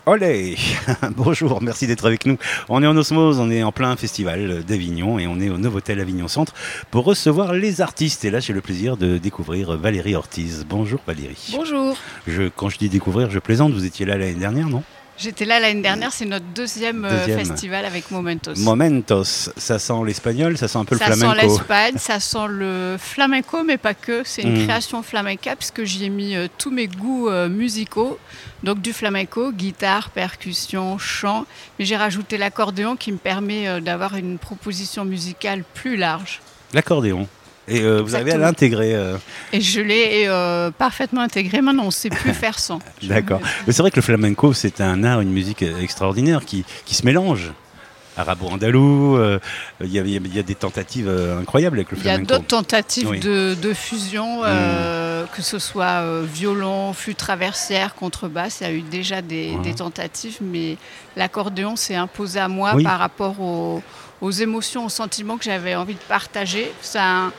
Olé. Bonjour, merci d'être avec nous. On est en osmose, on est en plein festival d'Avignon et on est au Novotel Avignon Centre pour recevoir les artistes. Et là, j'ai le plaisir de découvrir Valérie Ortiz. Bonjour Valérie. Bonjour. Quand je dis découvrir, je plaisante, vous étiez là l'année dernière, non ? J'étais là l'année dernière, c'est notre deuxième festival avec Momentos. Momentos, ça sent l'espagnol, ça sent un peu le flamenco. Ça sent l'Espagne, ça sent le flamenco, mais pas que. C'est une création flamenca puisque j'y ai mis tous mes goûts musicaux. Donc du flamenco, guitare, percussion, chant. Mais j'ai rajouté l'accordéon qui me permet d'avoir une proposition musicale plus large. L'accordéon. Et vous arrivez à l'intégrer Et je l'ai parfaitement intégré. Maintenant, on ne sait plus faire sans. D'accord. Mais c'est vrai que le flamenco, c'est un art, une musique extraordinaire qui se mélange. Arabo-andalou, il y a des tentatives incroyables avec le flamenco. Il y a d'autres tentatives de fusion, que ce soit violon, flûte traversière, contrebasse. Il y a eu déjà des tentatives, mais l'accordéon s'est imposé à moi par rapport aux émotions, aux sentiments que j'avais envie de partager. C'est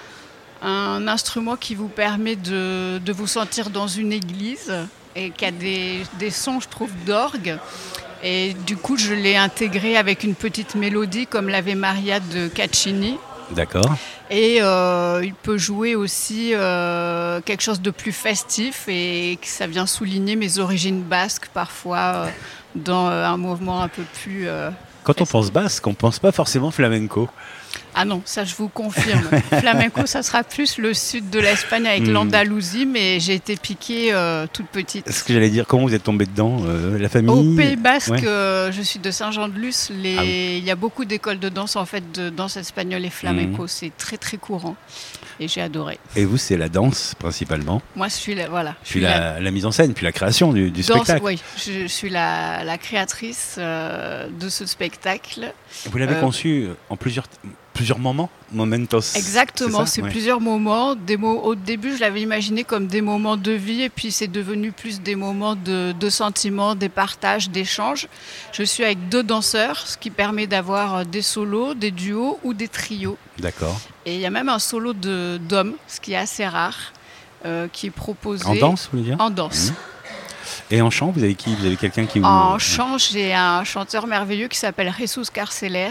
un instrument qui vous permet de vous sentir dans une église et qui a des sons, je trouve, d'orgue. Et du coup, je l'ai intégré avec une petite mélodie comme l'Ave Maria de Caccini. D'accord. Et il peut jouer aussi quelque chose de plus festif et que ça vient souligner mes origines basques parfois dans un mouvement un peu plus... Quand on pense basque, on ne pense pas forcément flamenco. Ah non, ça je vous confirme. Flamenco, ça sera plus le sud de l'Espagne avec l'Andalousie, mais j'ai été piquée toute petite. Ce que j'allais dire, comment vous êtes tombée dedans, la famille? Au Pays Basque, je suis de Saint-Jean-de-Luz. Il y a beaucoup d'écoles de danse, en fait, de danse espagnole et flamenco. C'est très très courant et j'ai adoré. Et vous, c'est la danse principalement? Moi, je suis la mise en scène, puis la création du spectacle. Oui, je suis la créatrice de ce spectacle. Vous l'avez conçu en plusieurs moments, Momentos. Exactement, c'est plusieurs moments. Au début, je l'avais imaginé comme des moments de vie, et puis c'est devenu plus des moments de sentiments, des partages, d'échanges. Je suis avec 2 danseurs, ce qui permet d'avoir des solos, des duos ou des trios. D'accord. Et il y a même un solo d'homme, ce qui est assez rare, qui est proposé. En danse, vous voulez dire? En danse. Et en chant, vous avez qui? Vous avez quelqu'un qui vous... En chant, j'ai un chanteur merveilleux qui s'appelle Jesus Carceler,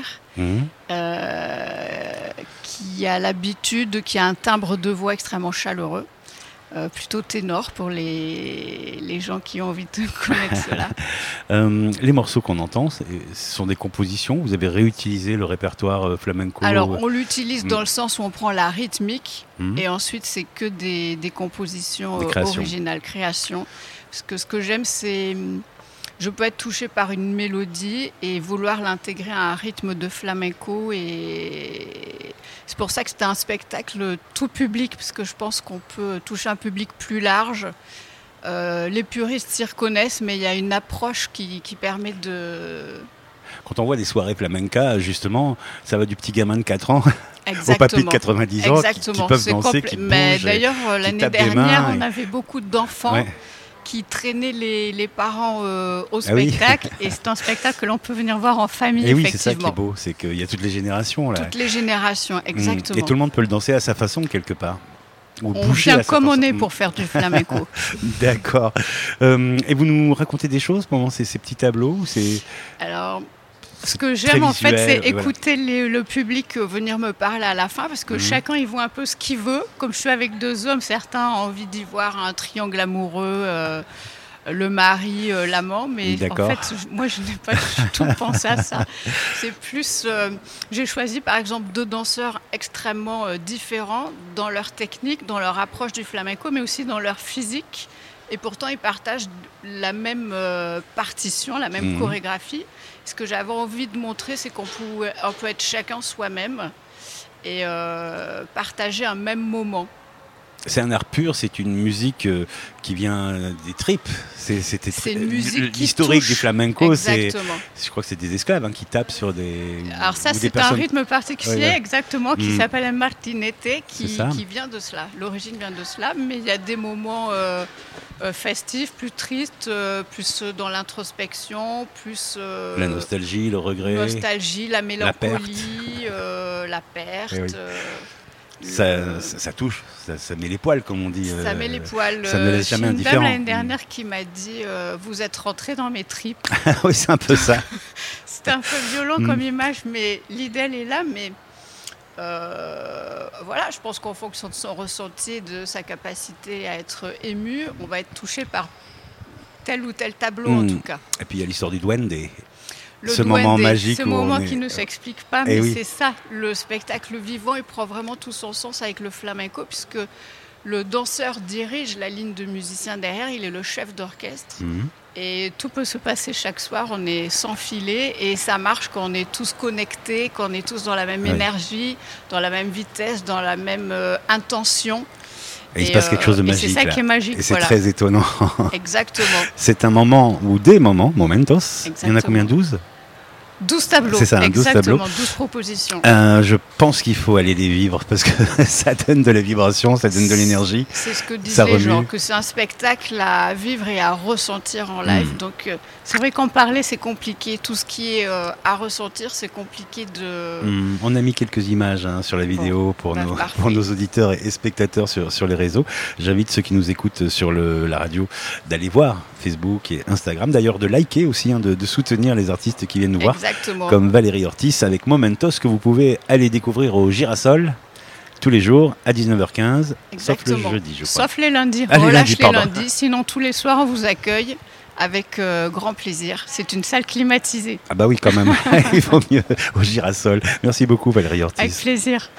qui a l'habitude, qui a un timbre de voix extrêmement chaleureux, plutôt ténor pour les gens qui ont envie de connaître cela. Les morceaux qu'on entend, ce sont des compositions. Vous avez réutilisé le répertoire flamenco? Alors, on l'utilise dans le sens où on prend la rythmique et ensuite, c'est que des compositions originales, créations. Parce que ce que j'aime, c'est... Je peux être touchée par une mélodie et vouloir l'intégrer à un rythme de flamenco. Et c'est pour ça que c'était un spectacle tout public, parce que je pense qu'on peut toucher un public plus large. Les puristes s'y reconnaissent, mais il y a une approche qui permet de... Quand on voit des soirées flamenca, justement, ça va du petit gamin de 4 ans Exactement. au papy de 90 ans qui peuvent danser, qui bougent. Mais d'ailleurs, l'année dernière, on avait beaucoup d'enfants qui traînaient les parents au spectacle. Et c'est un spectacle que l'on peut venir voir en famille, et oui, effectivement. c'est ça qui est beau, c'est qu'il y a toutes les générations. Là. Toutes les générations, exactement. Et tout le monde peut le danser à sa façon, quelque part. Ou on vient comme on est pour faire du flamenco. D'accord. Et vous nous racontez des choses pendant ces petits tableaux? Alors... Ce que j'aime en fait, c'est écouter le public venir me parler à la fin, parce que chacun y voit un peu ce qu'il veut. Comme je suis avec 2 hommes, certains ont envie d'y voir un triangle amoureux, le mari, l'amant, mais en fait, moi je n'ai pas du tout pensé à ça. C'est plus, j'ai choisi par exemple 2 danseurs extrêmement différents dans leur technique, dans leur approche du flamenco, mais aussi dans leur physique. Et pourtant, ils partagent la même partition, la même chorégraphie. Ce que j'avais envie de montrer, c'est qu'on peut être chacun soi-même et partager un même moment. C'est un art pur, c'est une musique qui vient des tripes. C'est une musique l'historique du flamenco. Exactement. Je crois que c'est des esclaves qui tapent sur des... Alors ça, c'est un rythme particulier, exactement, qui s'appelle un martinete, qui vient de cela. L'origine vient de cela, mais il y a des moments festifs, plus tristes, plus dans l'introspection, plus... la nostalgie, le regret. La mélancolie, la perte. Ça touche, ça met les poils, comme on dit. Ça met les poils. Ça me laisse jamais indifférent. J'ai une dame l'année dernière qui m'a dit vous êtes rentré dans mes tripes. Oui, c'est un peu ça. C'est un peu violent comme image, mais l'idée elle est là. Mais voilà, je pense qu'en fonction de son ressenti, de sa capacité à être ému, on va être touché par tel ou tel tableau en tout cas. Et puis il y a l'histoire du duende. Ce moment magique. Ce moment qui ne s'explique pas, mais c'est ça. Le spectacle vivant, il prend vraiment tout son sens avec le flamenco, puisque le danseur dirige la ligne de musiciens derrière, il est le chef d'orchestre. Et tout peut se passer chaque soir, on est sans filet, et ça marche quand on est tous connectés, quand on est tous dans la même énergie, dans la même vitesse, dans la même intention. Et il se passe quelque chose de magique. C'est ça qui est magique. Et c'est très étonnant. Exactement. C'est un moment, ou des moments, momentos. Exactement. Il y en a combien, 12 12 tableaux. C'est ça, 12 tableaux. 12 propositions. Je pense qu'il faut aller les vivre parce que ça donne de la vibration, ça donne de l'énergie. C'est ce que disent les gens, que c'est un spectacle à vivre et à ressentir en live. Donc c'est vrai qu'en parler c'est compliqué. Tout ce qui est à ressentir, c'est compliqué de... On a mis quelques images sur la vidéo pour nos auditeurs et spectateurs sur les réseaux. J'invite ceux qui nous écoutent sur la radio d'aller voir Facebook et Instagram. D'ailleurs de liker aussi, de soutenir les artistes qui viennent nous voir. Exactement. Comme Valérie Ortiz avec Momentos, que vous pouvez aller découvrir au Girasol tous les jours à 19h15, sauf le jeudi, je crois. Sauf les lundis. Relâche les lundis, sinon tous les soirs on vous accueille avec grand plaisir. C'est une salle climatisée. Ah bah oui, quand même. Il vaut mieux au Girasol. Merci beaucoup Valérie Ortiz. Avec plaisir.